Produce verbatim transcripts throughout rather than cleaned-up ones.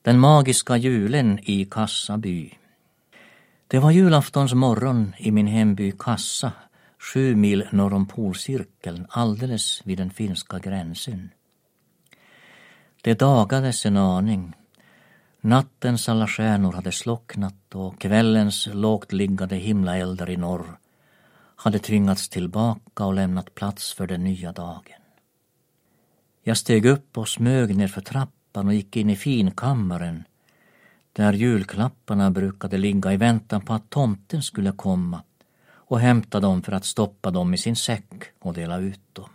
Den magiska julen i Kassaby. Det var julaftons morgon i min hemby Kassa, sju mil norr om polcirkeln, alldeles vid den finska gränsen. Det dagades en aning. Nattens alla stjärnor hade slocknat och kvällens lågt liggande himlaeldar i norr hade tvingats tillbaka och lämnat plats för den nya dagen. Jag steg upp och smög ner för trappan och gick in i finkammaren där julklapparna brukade ligga i väntan på att tomten skulle komma och hämta dem för att stoppa dem i sin säck och dela ut dem.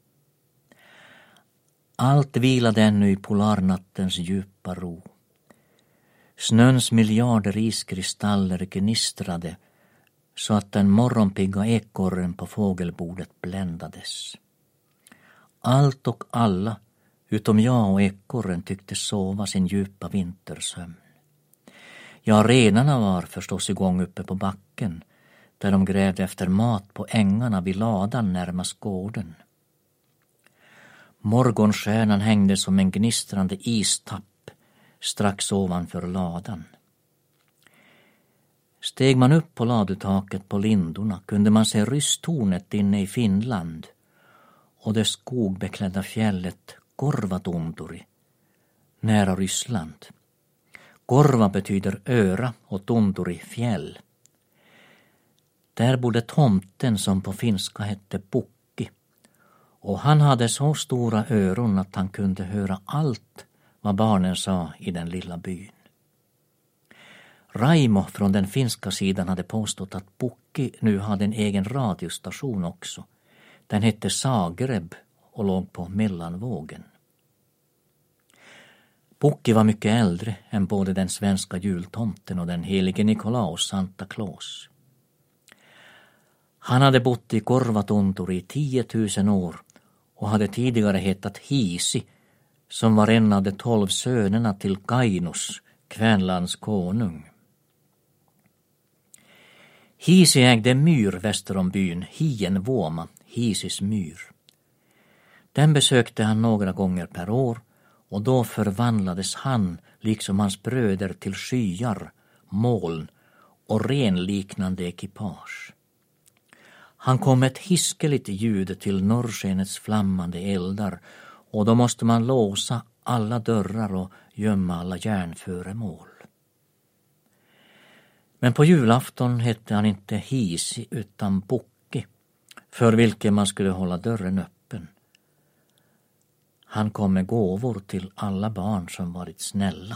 Allt vilade ännu i polarnattens djupa ro. Snöns miljarder iskristaller gnistrade så att den morgonpigga ekorren på fågelbordet bländades. Allt och alla, utom jag och ekorren, tyckte sova sin djupa vintersömn. Ja, renarna var förstås igång uppe på backen, där de grävde efter mat på ängarna vid ladan närmast gården. Morgonstjärnan hängde som en gnistrande istapp strax ovanför ladan. Steg man upp på ladutaket på lindorna kunde man se rysstornet inne i Finland och det skogbeklädda fjället Korvatunturi nära Ryssland. Korva betyder öra och tunturi fjäll. Där bodde tomten som på finska hette Pukki, och han hade så stora öron att han kunde höra allt vad barnen sa i den lilla byn. Raimo från den finska sidan hade påstått att Pukki nu hade en egen radiostation också. Den hette Zagreb och låg på mellanvågen. Pukki var mycket äldre än både den svenska jultomten och den helige Nikolaus Santa Claus. Han hade bott i Korvatunturi i tiotusen år och hade tidigare hetat Hisi, som var en av de tolv sönerna till Kainus, Kvänlands konung. Hisi ägde myr väster om byn, Hienvuoma, Hisis myr. Den besökte han några gånger per år, och då förvandlades han, liksom hans bröder, till skyar, moln och renliknande ekipage. Han kom med ett hiskeligt ljud till norrskenets flammande eldar, och då måste man låsa alla dörrar och gömma alla järnföremål. Men på julafton hette han inte Hisi utan Pukki, för vilken man skulle hålla dörren öppen. Han kom med gåvor till alla barn som varit snälla.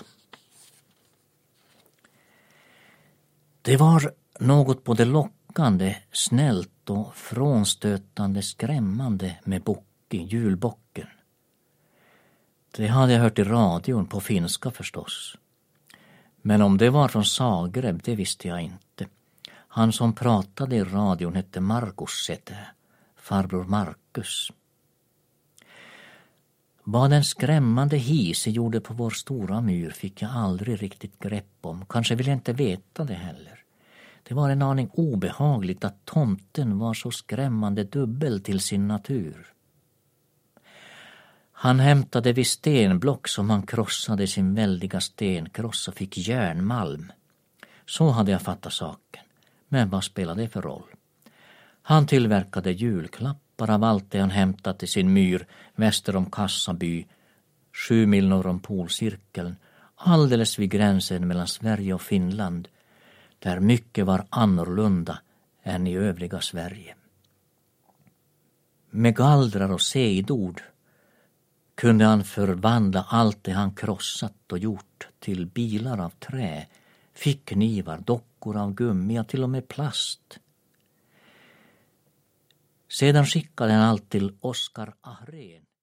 Det var något både lockande, snällt och frånstötande skrämmande med Pukki, julbocken. Det hade jag hört i radion, på finska förstås. Men om det var från Zagreb, det visste jag inte. Han som pratade i radion hette Markus Sete, farbror Markus. Vad den skrämmande Hisi gjorde på vår stora myr fick jag aldrig riktigt grepp om. Kanske vill jag inte veta det heller. Det var en aning obehagligt att tomten var så skrämmande dubbel till sin natur. Han hämtade vid stenblock som han krossade sin väldiga stenkross och fick järnmalm. Så hade jag fattat saken. Men vad spelade det för roll? Han tillverkade julklappar av allt det han hämtat i sin myr väster om Kassaby, sju mil norr om polcirkeln, alldeles vid gränsen mellan Sverige och Finland, där mycket var annorlunda än i övriga Sverige. Med gallrar och sejdord kunde han förvandla allt det han krossat och gjort till bilar av trä, fickknivar, dockor av gummi och till och med plast. Sedan skickade han allt till Oskar Ahrén